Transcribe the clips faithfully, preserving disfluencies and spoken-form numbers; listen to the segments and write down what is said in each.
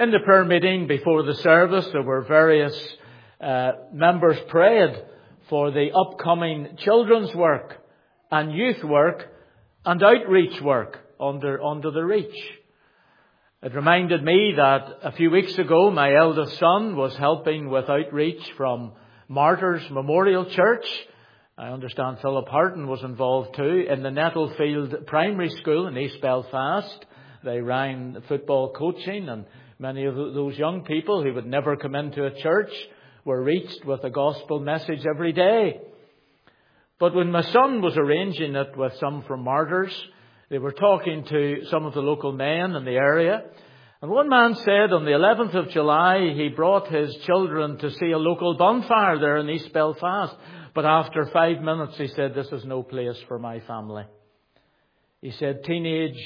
In the prayer meeting before the service, there were various uh, members prayed for the upcoming children's work and youth work and outreach work under, under the Reach. It reminded me that a few weeks ago my eldest son was helping with outreach from Martyrs Memorial Church. I understand Philip Harton was involved too in the Nettlefield Primary School in East Belfast. They ran football coaching, and many of those young people who would never come into a church were reached with a gospel message every day. But when my son was arranging it with some from Martyrs, they were talking to some of the local men in the area. And one man said on the eleventh of July he brought his children to see a local bonfire there in East Belfast. But after five minutes he said, "This is no place for my family." He said teenage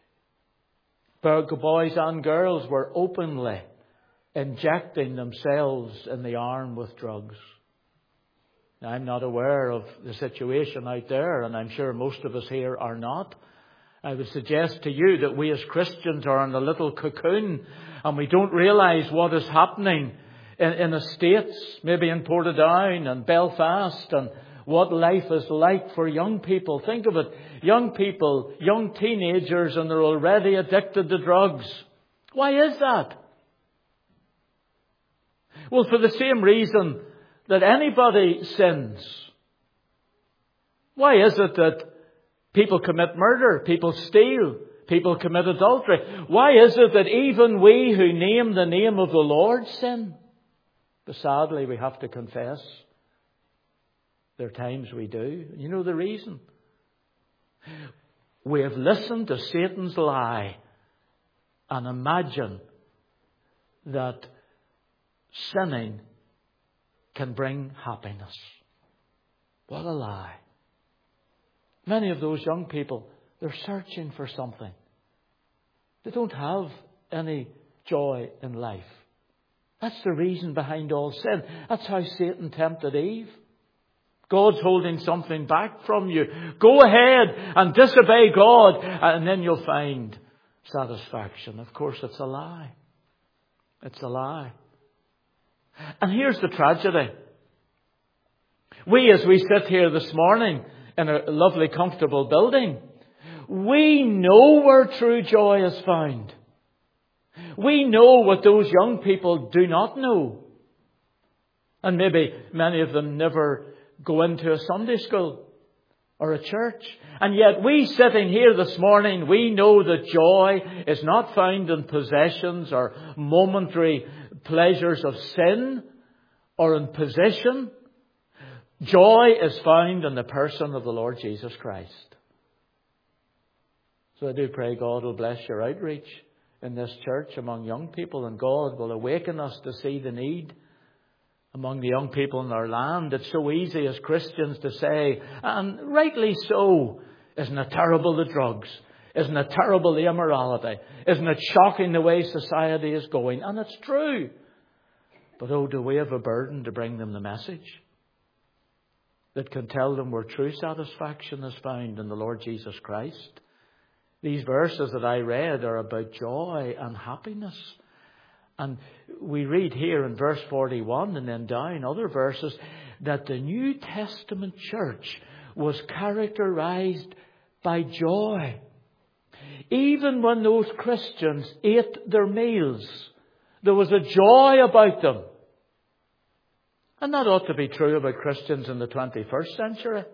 boys and girls were openly injecting themselves in the arm with drugs. Now, I'm not aware of the situation out there, and I'm sure most of us here are not. I would suggest to you that we as Christians are in a little cocoon and we don't realise what is happening in, in the States, maybe in Portadown and Belfast, and what life is like for young people. Think of it. Young people, young teenagers, and they're already addicted to drugs. Why is that? Well, for the same reason that anybody sins. Why is it that people commit murder, people steal, people commit adultery? Why is it that even we who name the name of the Lord sin? But sadly, we have to confess there are times we do. You know the reason? We have listened to Satan's lie and imagine that sinning can bring happiness. What a lie. Many of those young people, they're searching for something. They don't have any joy in life. That's the reason behind all sin. That's how Satan tempted Eve. God's holding something back from you. Go ahead and disobey God, and then you'll find satisfaction. Of course, it's a lie. It's a lie. And here's the tragedy. We, as we sit here this morning in a lovely, comfortable building, we know where true joy is found. We know what those young people do not know. And maybe many of them never go into a Sunday school or a church. And yet we sitting here this morning, we know that joy is not found in possessions or momentary pleasures of sin or in position. Joy is found in the person of the Lord Jesus Christ. So I do pray God will bless your outreach in this church among young people, and God will awaken us to see the need among the young people in our land. It's so easy as Christians to say, and rightly so, isn't it terrible the drugs? Isn't it terrible the immorality? Isn't it shocking the way society is going? And it's true. But oh, do we have a burden to bring them the message that can tell them where true satisfaction is found in the Lord Jesus Christ? These verses that I read are about joy and happiness. And we read here in verse forty-one and then down other verses that the New Testament church was characterized by joy. Even when those Christians ate their meals, there was a joy about them. And that ought to be true about Christians in the twenty-first century.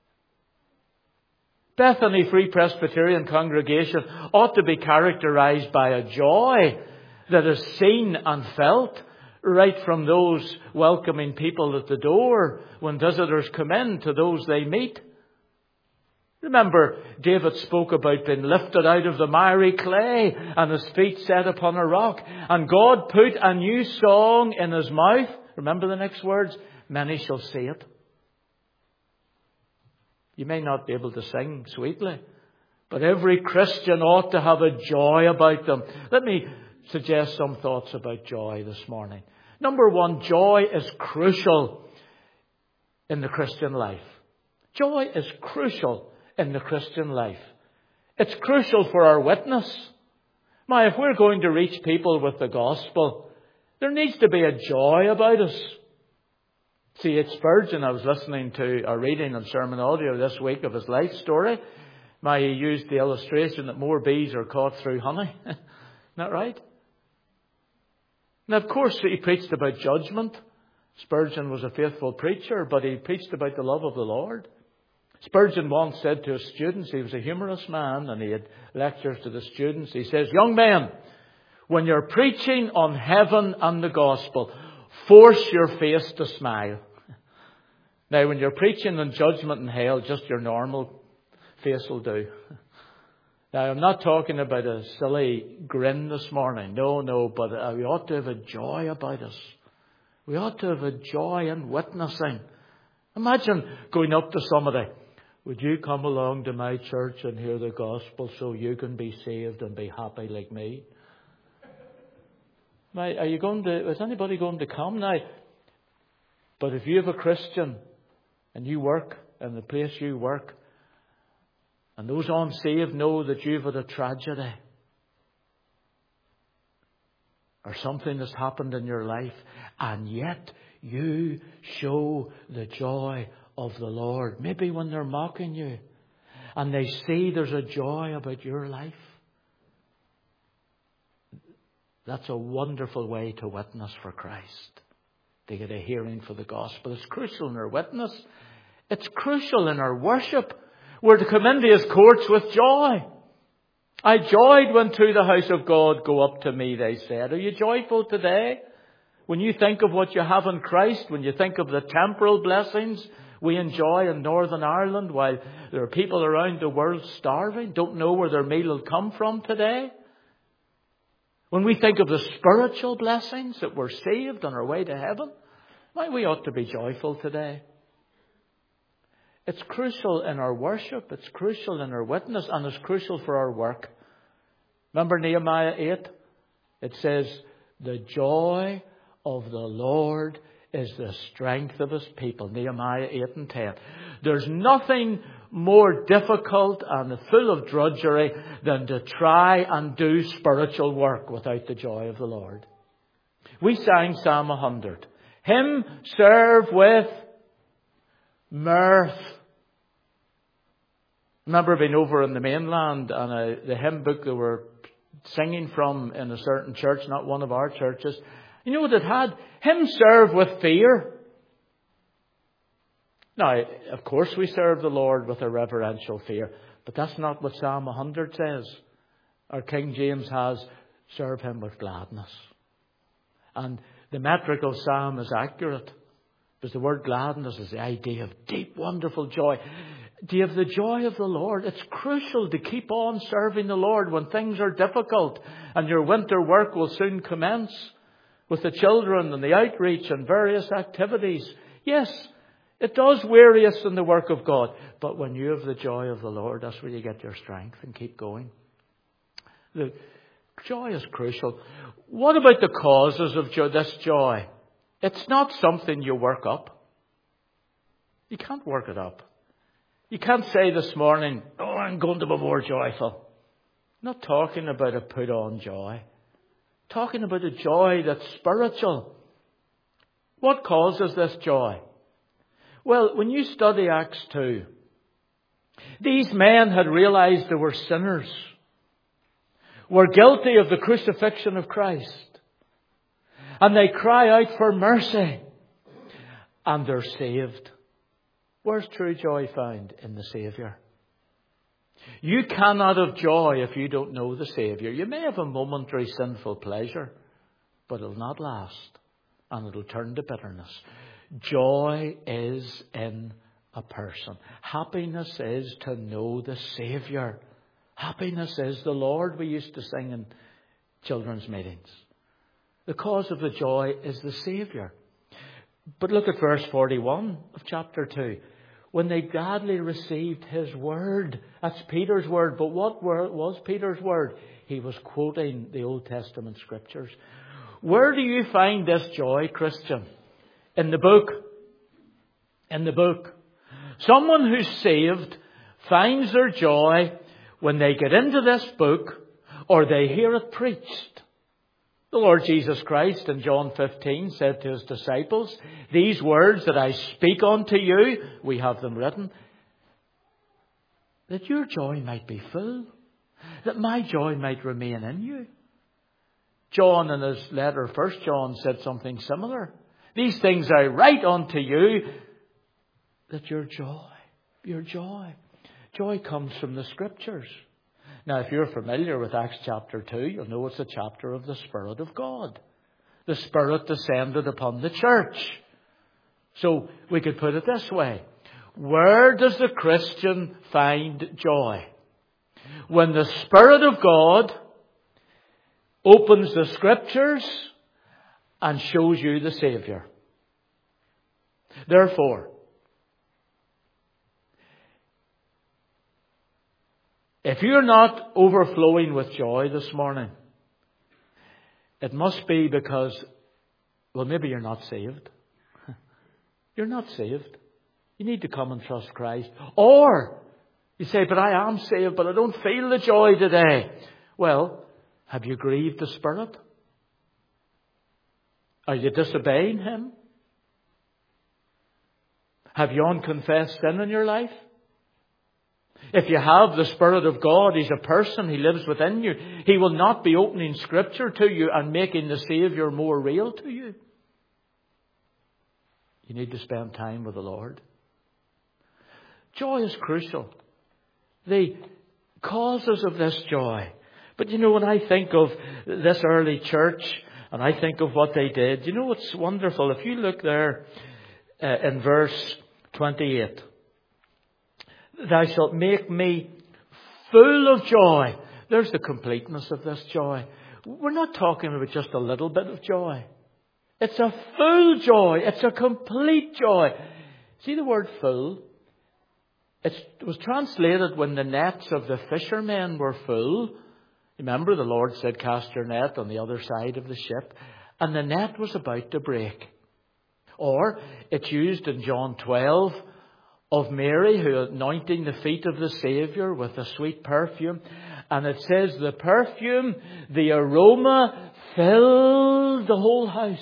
Bethany Free Presbyterian congregation ought to be characterized by a joy that is seen and felt right from those welcoming people at the door when visitors come in to those they meet. Remember, David spoke about being lifted out of the miry clay and his feet set upon a rock. And God put a new song in his mouth. Remember the next words? Many shall see it. You may not be able to sing sweetly, but every Christian ought to have a joy about them. Let me suggest some thoughts about joy this morning. Number one, joy is crucial in the Christian life. Joy is crucial in the Christian life. It's crucial for our witness. My, if we're going to reach people with the gospel, there needs to be a joy about us. See, it's Spurgeon. I was listening to a reading on sermon audio this week of his life story. My, he used the illustration that more bees are caught through honey. Isn't that right? Now, of course, he preached about judgment. Spurgeon was a faithful preacher, but he preached about the love of the Lord. Spurgeon once said to his students, he was a humorous man and he had lectures to the students. He says, young men, when you're preaching on heaven and the gospel, force your face to smile. Now, when you're preaching on judgment and hell, just your normal face will do. Now, I'm not talking about a silly grin this morning. No, no, but we ought to have a joy about us. We ought to have a joy in witnessing. Imagine going up to somebody. Would you come along to my church and hear the gospel so you can be saved and be happy like me? Now, are you going to, is anybody going to come now? But if you have a Christian and you work in the place you work, and those unsaved know that you've had a tragedy or something has happened in your life, and yet you show the joy of the Lord. Maybe when they're mocking you and they see there's a joy about your life. That's a wonderful way to witness for Christ. To get a hearing for the gospel. It's crucial in our witness. It's crucial in our worship. We're to come into His courts with joy. I joyed when to the house of God go up to me, they said. Are you joyful today? When you think of what you have in Christ, when you think of the temporal blessings we enjoy in Northern Ireland while there are people around the world starving, don't know where their meal will come from today. When we think of the spiritual blessings that we're saved on our way to heaven, why, we ought to be joyful today. It's crucial in our worship, it's crucial in our witness, and it's crucial for our work. Remember Nehemiah eight? It says, the joy of the Lord is the strength of His people. Nehemiah eight and ten. There's nothing more difficult and full of drudgery than to try and do spiritual work without the joy of the Lord. We sang Psalm one hundred. Him serve with mirth. Remember being over in the mainland and uh, the hymn book they were singing from in a certain church, not one of our churches. You know what it had? Him serve with fear. Now, of course we serve the Lord with a reverential fear, but that's not what Psalm one hundred says. Our King James has, serve Him with gladness. And the metrical psalm is accurate, because the word gladness is the idea of deep, wonderful joy. Do you have the joy of the Lord? It's crucial to keep on serving the Lord when things are difficult and your winter work will soon commence with the children and the outreach and various activities. Yes, it does weary us in the work of God. But when you have the joy of the Lord, that's where you get your strength and keep going. The joy is crucial. What about the causes of joy, this joy? It's not something you work up. You can't work it up. You can't say this morning, oh, I'm going to be more joyful. I'm not talking about a put-on joy. I'm talking about a joy that's spiritual. What causes this joy? Well, when you study Acts two, these men had realized they were sinners, were guilty of the crucifixion of Christ. And they cry out for mercy. And they're saved. Where's true joy found? In the Saviour. You cannot have joy if you don't know the Saviour. You may have a momentary sinful pleasure, but it'll not last. And it'll turn to bitterness. Joy is in a person. Happiness is to know the Saviour. Happiness is the Lord, we used to sing in children's meetings. The cause of the joy is the Saviour. But look at verse forty-one of chapter two. When they gladly received His word. That's Peter's word. But what was Peter's word? He was quoting the Old Testament scriptures. Where do you find this joy, Christian? In the book. In the book. Someone who's saved finds their joy when they get into this book, or they hear it preached. The Lord Jesus Christ in John fifteen said to his disciples, these words that I speak unto you, we have them written, that your joy might be full, that my joy might remain in you. John in his letter, First John, said something similar. These things I write unto you, that your joy, your joy, joy comes from the Scriptures. Now, if you're familiar with Acts chapter two, you'll know it's a chapter of the Spirit of God. The Spirit descended upon the church. So we could put it this way. Where does the Christian find joy? When the Spirit of God opens the Scriptures and shows you the Saviour. Therefore, if you're not overflowing with joy this morning, it must be because, well, maybe you're not saved. You're not saved. You need to come and trust Christ. Or, you say, but I am saved, but I don't feel the joy today. Well, have you grieved the Spirit? Are you disobeying Him? Have you unconfessed sin in your life? If you have the Spirit of God, He's a person, He lives within you. He will not be opening Scripture to you and making the Saviour more real to you. You need to spend time with the Lord. Joy is crucial. The causes of this joy. But you know, when I think of this early church and I think of what they did, you know what's wonderful? If you look there uh, in verse twenty-eight. Thou shalt make me full of joy. There's the completeness of this joy. We're not talking about just a little bit of joy. It's a full joy. It's a complete joy. See the word full? It's, it was translated when the nets of the fishermen were full. Remember, the Lord said, cast your net on the other side of the ship. And the net was about to break. Or it's used in John twelve of Mary who anointing the feet of the Saviour with a sweet perfume. And it says the perfume, the aroma filled the whole house.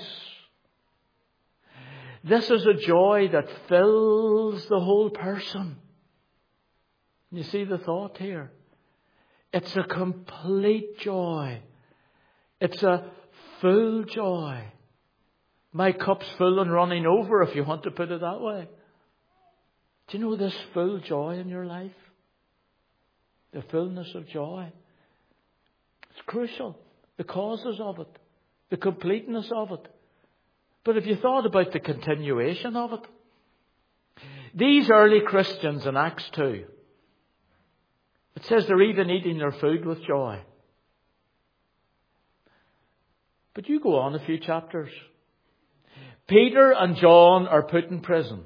This is a joy that fills the whole person. You see the thought here? It's a complete joy. It's a full joy. My cup's full and running over, if you want to put it that way. Do you know this full joy in your life? The fullness of joy. It's crucial. The causes of it. The completeness of it. But if you thought about the continuation of it. These early Christians in Acts two. It says they're even eating their food with joy. But you go on a few chapters. Peter and John are put in prison.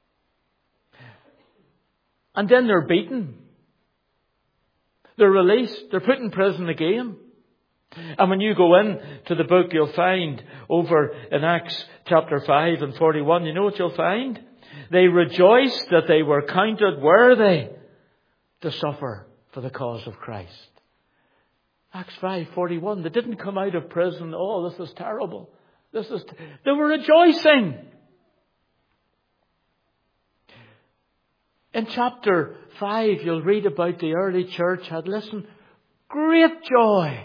And then they're beaten. They're released. They're put in prison again. And when you go in to the book, you'll find over in Acts chapter five and forty-one, you know what you'll find? They rejoiced that they were counted worthy to suffer for the cause of Christ. Acts five forty-one, they didn't come out of prison, oh, this is terrible. This is t-. They were rejoicing. In chapter five, you'll read about the early church had, listen, great joy.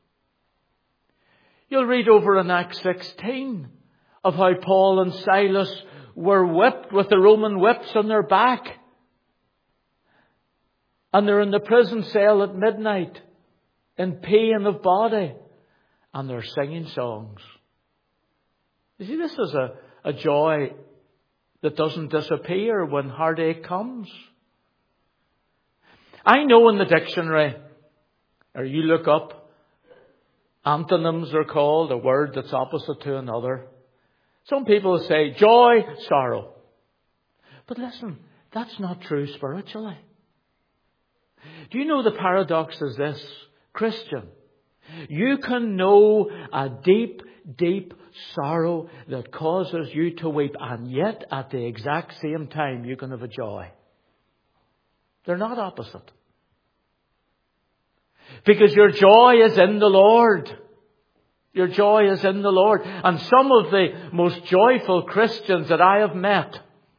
You'll read over in Acts sixteen of how Paul and Silas were whipped with the Roman whips on their back. And they're in the prison cell at midnight in pain of body. And they're singing songs. You see, this is a, a joy that doesn't disappear when heartache comes. I know in the dictionary, or you look up, antonyms are called, a word that's opposite to another. Some people say joy, sorrow. But listen, that's not true spiritually. Do you know the paradox is this? Christian, you can know a deep, deep sorrow that causes you to weep, and yet at the exact same time you can have a joy. They're not opposite. Because your joy is in the Lord. Your joy is in the Lord. And some of the most joyful Christians that I have met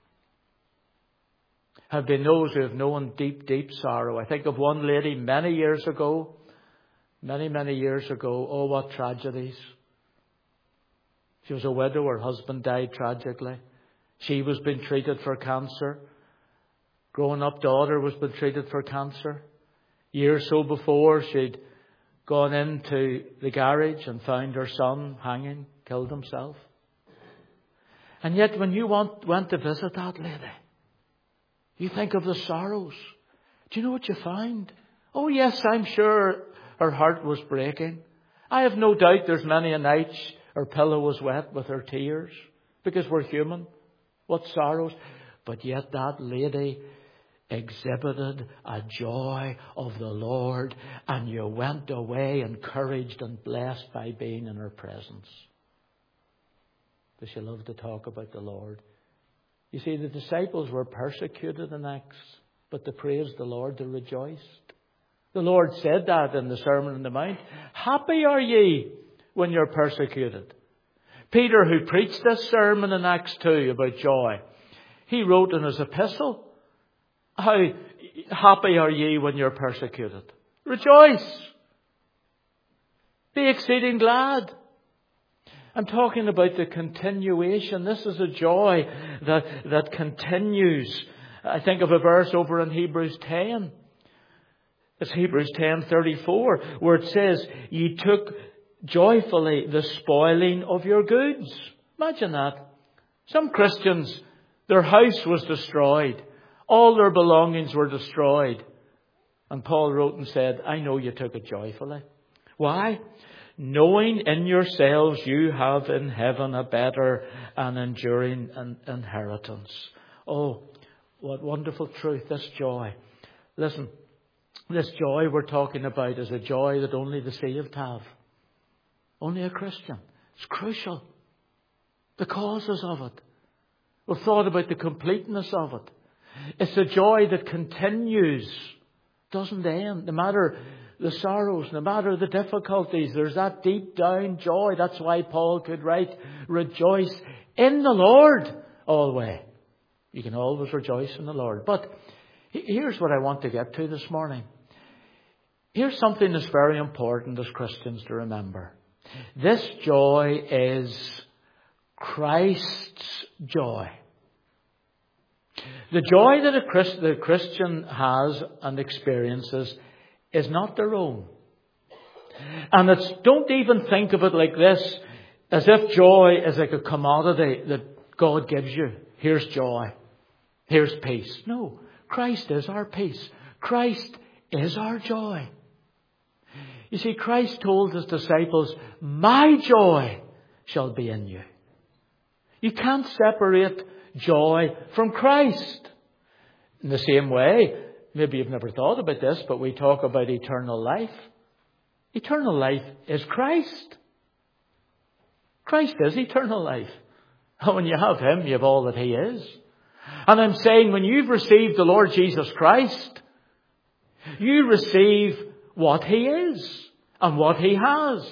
have been those who have known deep, deep sorrow. I think of one lady many years ago, many, many years ago. Oh, what tragedies. She was a widow. Her husband died tragically. She was being treated for cancer. Growing up daughter was being treated for cancer. A year or so before, she'd gone into the garage and found her son hanging, killed himself. And yet when you want, went to visit that lady, you think of the sorrows. Do you know what you find? Oh yes, I'm sure her heart was breaking. I have no doubt there's many a night her pillow was wet with her tears, because we're human. What sorrows. But yet that lady exhibited a joy of the Lord, and you went away encouraged and blessed by being in her presence. Does she love to talk about the Lord? You see, the disciples were persecuted in Acts, but they praised the Lord, they rejoiced. The Lord said that in the Sermon on the Mount. Happy are ye when you're persecuted. Peter, who preached this sermon in Acts two about joy, he wrote in his epistle, how happy are ye when you're persecuted. Rejoice. Be exceeding glad. I'm talking about the continuation. This is a joy that, that continues. I think of a verse over in Hebrews ten. It's Hebrews ten thirty-four, where it says, ye took joyfully the spoiling of your goods. Imagine that. Some Christians, their house was destroyed. All their belongings were destroyed. And Paul wrote and said, I know you took it joyfully. Why? Knowing in yourselves you have in heaven a better and enduring inheritance. Oh, what wonderful truth, this joy. Listen, this joy we're talking about is a joy that only the saved have. Only a Christian. It's crucial. The causes of it. We've thought about the completeness of it. It's a joy that continues, doesn't end. No matter the sorrows, no matter the difficulties, there's that deep down joy. That's why Paul could write, rejoice in the Lord always. You can always rejoice in the Lord. But here's what I want to get to this morning. Here's something that's very important as Christians to remember. This joy is Christ's joy. The joy that a Christ, the Christian has and experiences is not their own. And it's, don't even think of it like this, as if joy is like a commodity that God gives you. Here's joy. Here's peace. No, Christ is our peace. Christ is our joy. You see, Christ told his disciples, my joy shall be in you. You can't separate joy from Christ. In the same way, maybe you've never thought about this, but we talk about eternal life. Eternal life is Christ. Christ is eternal life. And when you have him, you have all that he is. And I'm saying, when you've received the Lord Jesus Christ, you receive what he is and what he has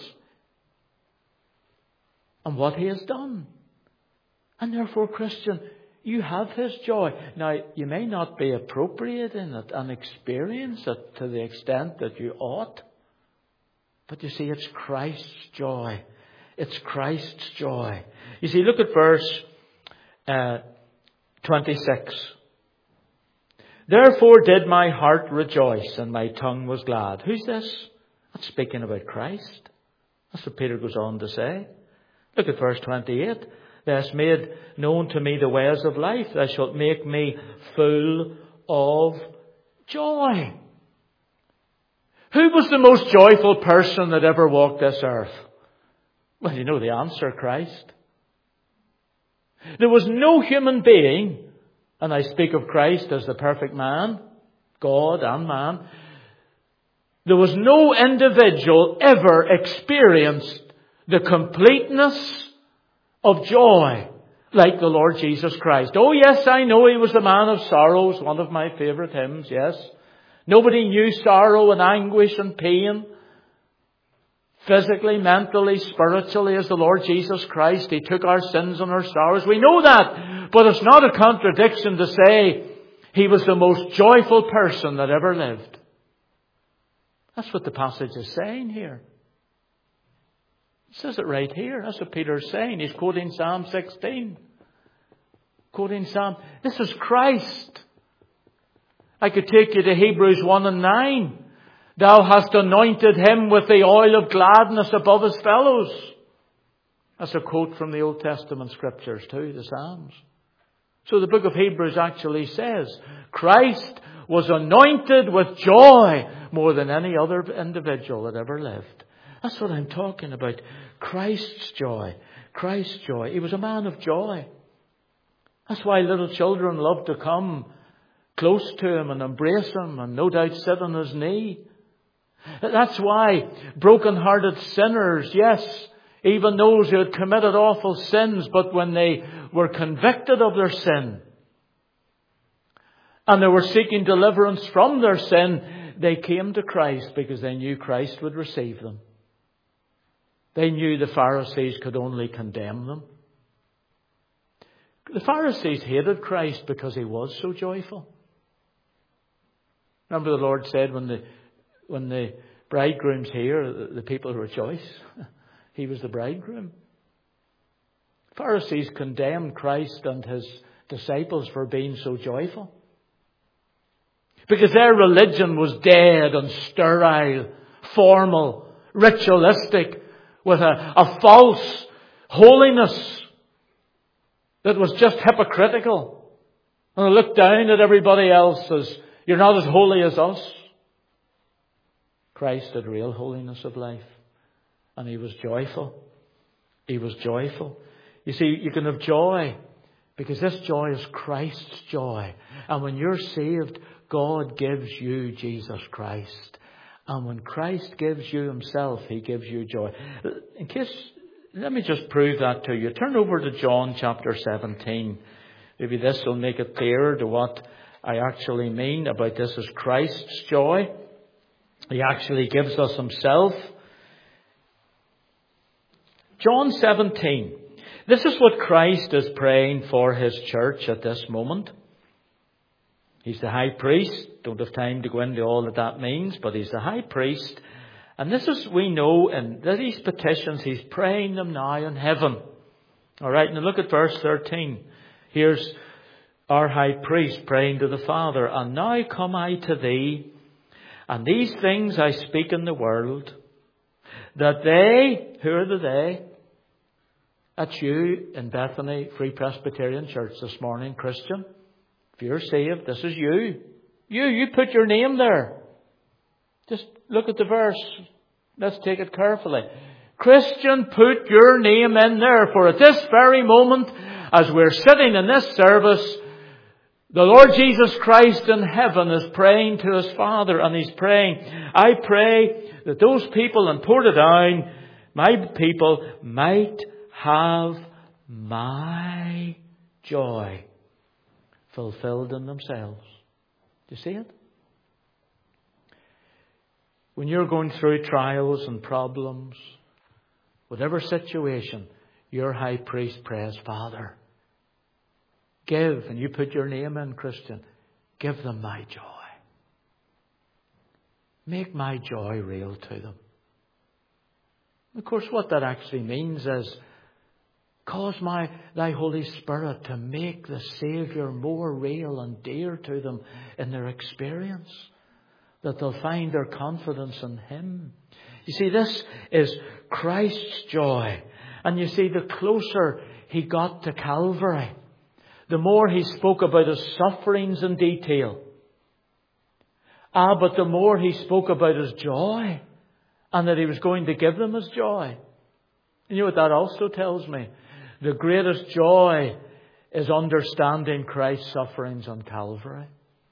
and what he has done. And therefore, Christian, you have his joy. Now, you may not be appropriate in it and experience it to the extent that you ought. But you see, it's Christ's joy. It's Christ's joy. You see, look at verse uh, twenty-six. Therefore did my heart rejoice and my tongue was glad. Who's this? That's speaking about Christ. That's what Peter goes on to say. Look at verse twenty-eight. Thou hast made known to me the ways of life. Thou shalt make me full of joy. Who was the most joyful person that ever walked this earth? Well, you know the answer, Christ. There was no human being, and I speak of Christ as the perfect man, God and man. There was no individual ever experienced the completeness of joy like the Lord Jesus Christ. Oh yes, I know he was the man of sorrows, one of my favourite hymns, yes. Nobody knew sorrow and anguish and pain, physically, mentally, spiritually, as the Lord Jesus Christ. He took our sins and our sorrows. We know that. But it's not a contradiction to say He was the most joyful person that ever lived. That's what the passage is saying here. It says it right here. That's what Peter's saying. He's quoting Psalm sixteen. Quoting Psalm. This is Christ. I could take you to Hebrews one and nine. Thou hast anointed Him with the oil of gladness above His fellows. That's a quote from the Old Testament scriptures too, the Psalms. So the book of Hebrews actually says, Christ was anointed with joy more than any other individual that ever lived. That's what I'm talking about. Christ's joy. Christ's joy. He was a man of joy. That's why little children love to come close to Him and embrace Him and no doubt sit on His knee. That's why broken-hearted sinners, yes, even those who had committed awful sins, but when they were convicted of their sin and they were seeking deliverance from their sin, they came to Christ because they knew Christ would receive them. They knew the Pharisees could only condemn them. The Pharisees hated Christ because He was so joyful. Remember the Lord said when the when the bridegroom's here, the, the people rejoice. He was the bridegroom. Pharisees condemned Christ and His disciples for being so joyful. Because their religion was dead and sterile, formal, ritualistic, with a, a false holiness that was just hypocritical. And they looked down at everybody else as, you're not as holy as us. Christ had real holiness of life. And He was joyful. He was joyful. You see, you can have joy because this joy is Christ's joy. And when you're saved, God gives you Jesus Christ. And when Christ gives you Himself, He gives you joy. In case, let me just prove that to you. Turn over to John chapter seventeen. Maybe this will make it clearer to what I actually mean about this as Christ's joy. He actually gives us Himself. John seventeen. This is what Christ is praying for His church at this moment. He's the high priest. Don't have time to go into all that that means, but He's the high priest. And this is, we know, in these petitions, He's praying them now in heaven. All right, now look at verse thirteen. Here's our high priest praying to the Father. And now come I to Thee, and these things I speak in the world, that they, who are the they? That's you in Bethany Free Presbyterian Church this morning, Christian. If you're saved, this is you. You, you put your name there. Just look at the verse. Let's take it carefully. Christian, put your name in there, for at this very moment, as we're sitting in this service, the Lord Jesus Christ in heaven is praying to His Father, and He's praying, I pray that those people in Portadown, my people, might have my joy fulfilled in themselves. Do you see it? When you're going through trials and problems, whatever situation, your high priest prays, Father, give, and you put your name in, Christian, give them my joy. Make my joy real to them. Of course, what that actually means is, cause my Thy Holy Spirit to make the Saviour more real and dear to them in their experience, that they'll find their confidence in Him. You see, this is Christ's joy. And you see, the closer He got to Calvary, the more He spoke about His sufferings in detail. Ah, but the more He spoke about His joy, and that He was going to give them His joy. You know what that also tells me? The greatest joy is understanding Christ's sufferings on Calvary.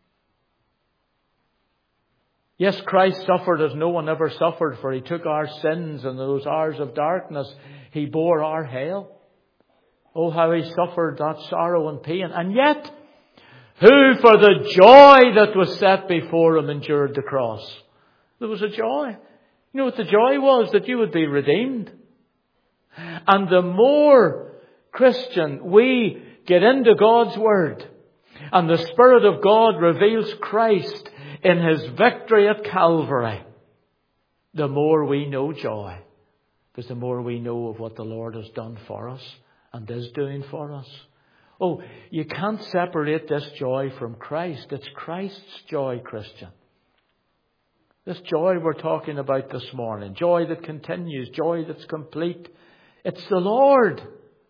Yes, Christ suffered as no one ever suffered, for He took our sins and those hours of darkness. He bore our hell. Oh, how He suffered that sorrow and pain. And yet, who for the joy that was set before him endured the cross. There was a joy. You know what the joy was? That you would be redeemed. And the more, Christian, we get into God's Word, and the Spirit of God reveals Christ in His victory at Calvary, the more we know joy. Because the more we know of what the Lord has done for us and is doing for us. Oh, you can't separate this joy from Christ. It's Christ's joy, Christian. This joy we're talking about this morning. Joy that continues. Joy that's complete. It's the Lord.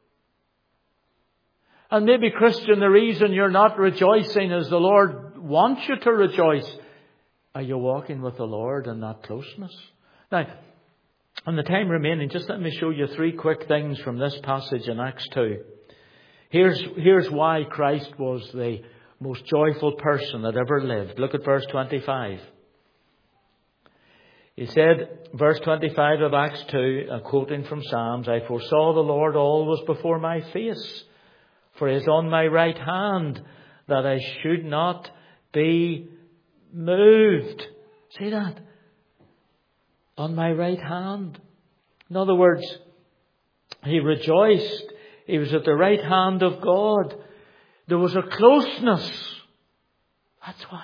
And maybe, Christian, the reason you're not rejoicing is the Lord wants you to rejoice. Are you walking with the Lord in that closeness? Now, in the time remaining, just let me show you three quick things from this passage in Acts two. Here's, here's why Christ was the most joyful person that ever lived. Look at verse twenty-five. He said, verse twenty-five of Acts two, uh, quoting from Psalms, I foresaw the Lord always before my face, for He is on my right hand, that I should not be moved. See that? On my right hand. In other words, He rejoiced. He was at the right hand of God. There was a closeness. That's why.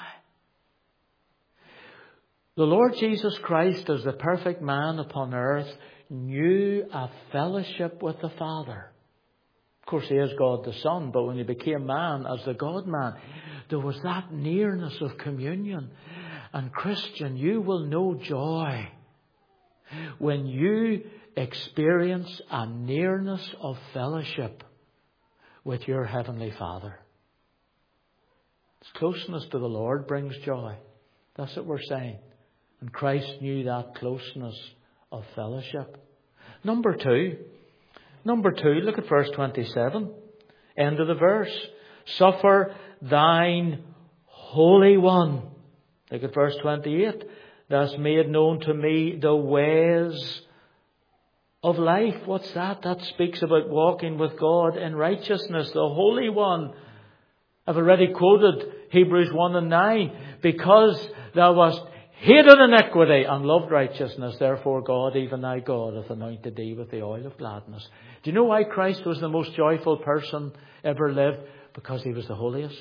The Lord Jesus Christ, as the perfect man upon earth, knew a fellowship with the Father. Of course, He is God the Son, but when He became man as the God-man, there was that nearness of communion. And Christian, you will know joy when you experience a nearness of fellowship with your Heavenly Father. It's closeness to the Lord brings joy. That's what we're saying. And Christ knew that closeness of fellowship. Number two. Number two, look at verse twenty-seven. End of the verse. Suffer thine Holy One. Look at verse twenty-eight. Thou hast made known to me the ways of life. What's that? That speaks about walking with God in righteousness. The Holy One. I've already quoted Hebrews one and nine. Because thou wast hated iniquity and loved righteousness, therefore God, even thy God, hath anointed thee with the oil of gladness. Do you know why Christ was the most joyful person ever lived? Because He was the holiest.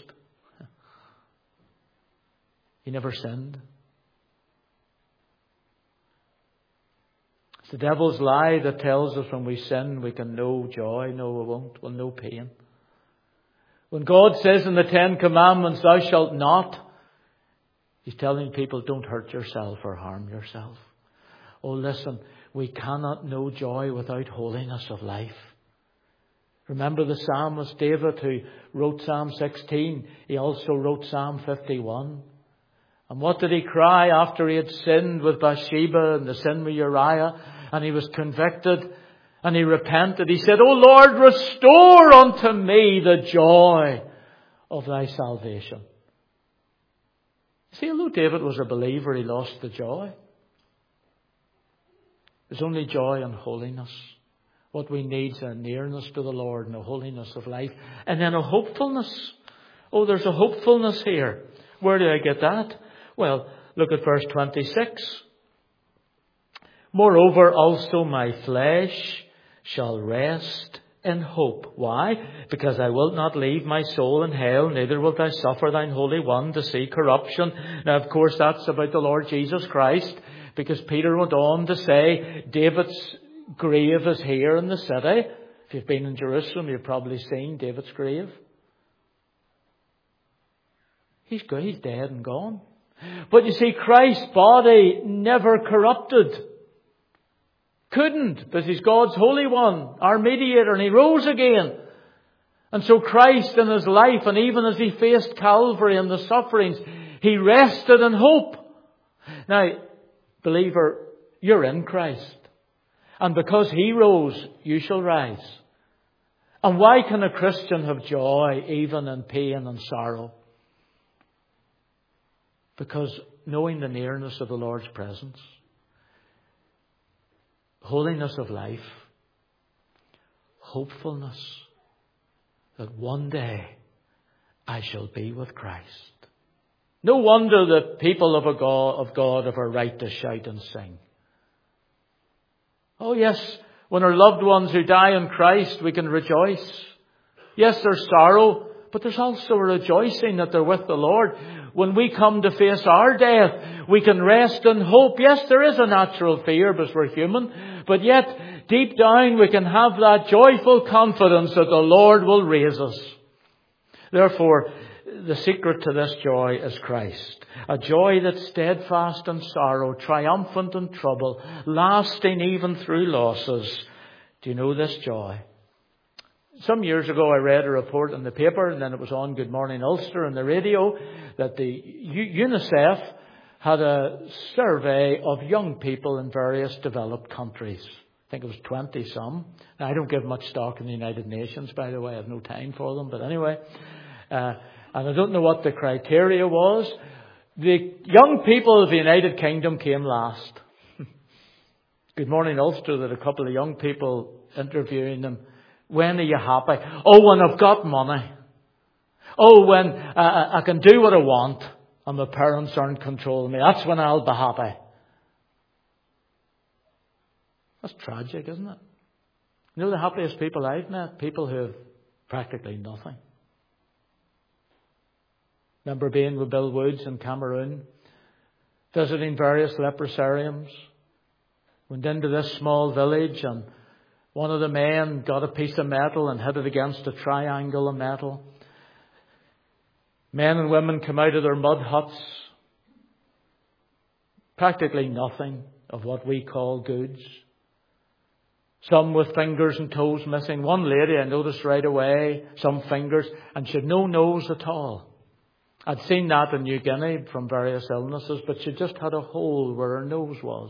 He never sinned. It's the devil's lie that tells us when we sin we can know joy. No, we won't. We'll know pain. When God says in the Ten Commandments, thou shalt not, He's telling people, don't hurt yourself or harm yourself. Oh, listen, we cannot know joy without holiness of life. Remember the psalmist David who wrote Psalm sixteen. He also wrote Psalm fifty-one. And what did he cry after he had sinned with Bathsheba and the sin with Uriah? And he was convicted and he repented. He said, O Lord, restore unto me the joy of thy salvation. See, although David was a believer, he lost the joy. There's only joy and holiness. What we need is a nearness to the Lord and a holiness of life. And then a hopefulness. Oh, there's a hopefulness here. Where do I get that? Well, look at verse twenty-six. Moreover, also my flesh shall rest in hope. Why? Because I will not leave my soul in hell, neither wilt thou suffer thine Holy One to see corruption. Now, of course, that's about the Lord Jesus Christ, because Peter went on to say, David's grave is here in the city. If you've been in Jerusalem, you've probably seen David's grave. He's good, he's dead and gone. But you see, Christ's body never corrupted. Couldn't, because He's God's Holy One, our mediator, and He rose again. And so Christ in His life, and even as He faced Calvary and the sufferings, He rested in hope. Now, believer, you're in Christ. And because He rose, you shall rise. And why can a Christian have joy even in pain and sorrow? Because knowing the nearness of the Lord's presence, holiness of life, hopefulness that one day I shall be with Christ. No wonder that people of, a God, of God have a right to shout and sing. Oh yes, when our loved ones who die in Christ, we can rejoice. Yes, there's sorrow, but there's also a rejoicing that they're with the Lord. When we come to face our death, we can rest in hope. Yes, there is a natural fear because we're human, but yet deep down we can have that joyful confidence that the Lord will raise us. Therefore, the secret to this joy is Christ. A joy that's steadfast in sorrow, triumphant in trouble, lasting even through losses. Do you know this joy? Some years ago I read a report in the paper, and then it was on Good Morning Ulster on the radio, that the UNICEF had a survey of young people in various developed countries. I think it was twenty some. Now, I don't give much stock in the United Nations, by the way. I have no time for them. But anyway, uh, and I don't know what the criteria was. The young people of the United Kingdom came last. Good Morning Ulster, that a couple of young people interviewing them. When are you happy? Oh, when I've got money. Oh, when uh, I can do what I want and my parents aren't controlling me. That's when I'll be happy. That's tragic, isn't it? You know the happiest people I've met? People who have practically nothing. Remember being with Bill Woods in Cameroon, visiting various leprosariums. Went into this small village, and one of the men got a piece of metal and hit it against a triangle of metal. Men and women come out of their mud huts. Practically nothing of what we call goods. Some with fingers and toes missing. One lady I noticed right away, some fingers, and she had no nose at all. I'd seen that in New Guinea from various illnesses, but she just had a hole where her nose was.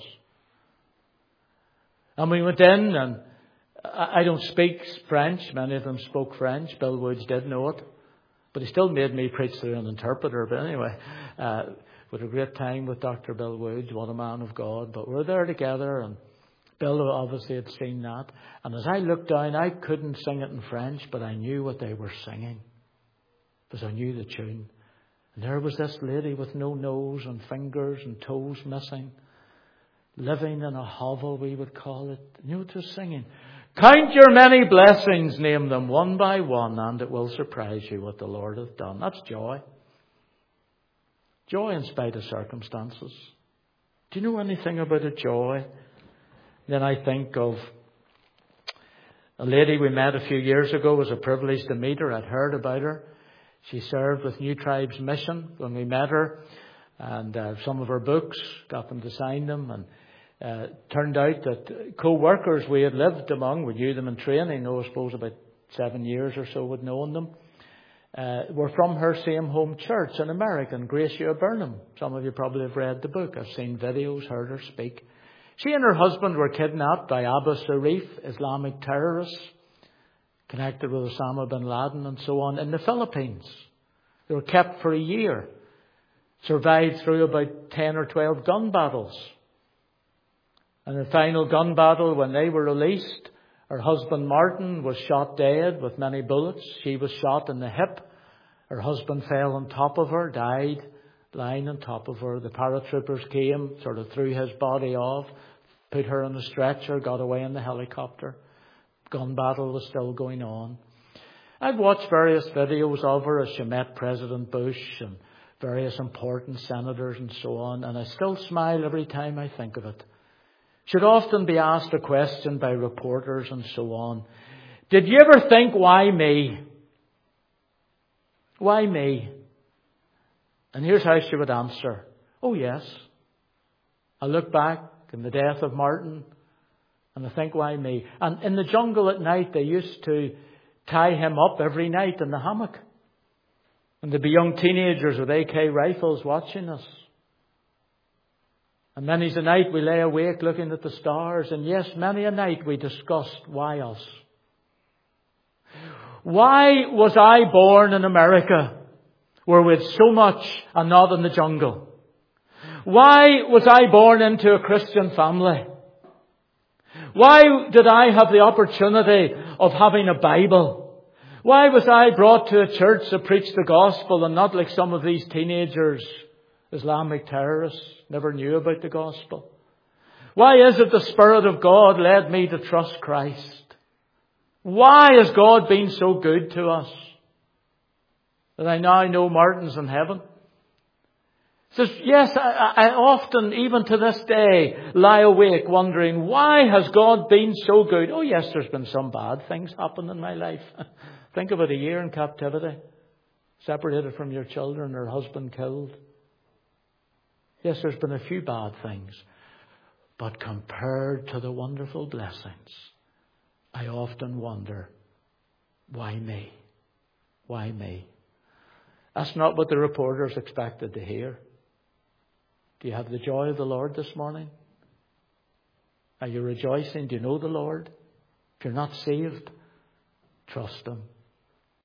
And we went in, and I don't speak French. Many of them spoke French. Bill Woods did know it. But he still made me preach through an interpreter. But anyway, uh, we had a great time with Doctor Bill Woods. What a man of God. But we were there together, and Bill obviously had seen that. And as I looked down, I couldn't sing it in French, but I knew what they were singing. Because I knew the tune. And there was this lady with no nose and fingers and toes missing. Living in a hovel, we would call it. You know what they're singing? Count your many blessings, name them one by one, and it will surprise you what the Lord hath done. That's joy. Joy in spite of circumstances. Do you know anything about a joy? Then I think of a lady we met a few years ago. It was a privilege to meet her. I'd heard about her. She served with New Tribes Mission when we met her. And uh, some of her books, got them to sign them. And Uh, turned out that co-workers we had lived among, we knew them in training, oh, I suppose about seven years or so we'd known them, uh, were from her same home church in America, Gracia Burnham. Some of you probably have read the book. I've seen videos, heard her speak. She and her husband were kidnapped by Abu Sharif, Islamic terrorists, connected with Osama bin Laden and so on, in the Philippines. They were kept for a year, survived through about ten or twelve gun battles. And the final gun battle, when they were released, her husband Martin was shot dead with many bullets. She was shot in the hip. Her husband fell on top of her, died lying on top of her. The paratroopers came, sort of threw his body off, put her on a stretcher, got away in the helicopter. Gun battle was still going on. I'd watched various videos of her as she met President Bush and various important senators and so on, and I still smile every time I think of it. Should often be asked a question by reporters and so on. Did you ever think, why me? Why me? And here's how she would answer. Oh yes. I look back in the death of Martin and I think, why me? And in the jungle at night they used to tie him up every night in the hammock. And there'd be young teenagers with A K rifles watching us. And many's a night we lay awake looking at the stars. And yes, many a night we discussed, why us? Why was I born in America, where we had so much and not in the jungle? Why was I born into a Christian family? Why did I have the opportunity of having a Bible? Why was I brought to a church to preach the gospel and not like some of these teenagers, Islamic terrorists, never knew about the gospel? Why is it the Spirit of God led me to trust Christ? Why has God been so good to us that I now know Martin's in heaven? Says, yes, I, I often, even to this day, lie awake wondering, why has God been so good? Oh yes, there's been some bad things happen in my life. Think about a year in captivity, separated from your children, or husband killed. Yes, there's been a few bad things. But compared to the wonderful blessings, I often wonder, why me? Why me? That's not what the reporters expected to hear. Do you have the joy of the Lord this morning? Are you rejoicing? Do you know the Lord? If you're not saved, trust Him.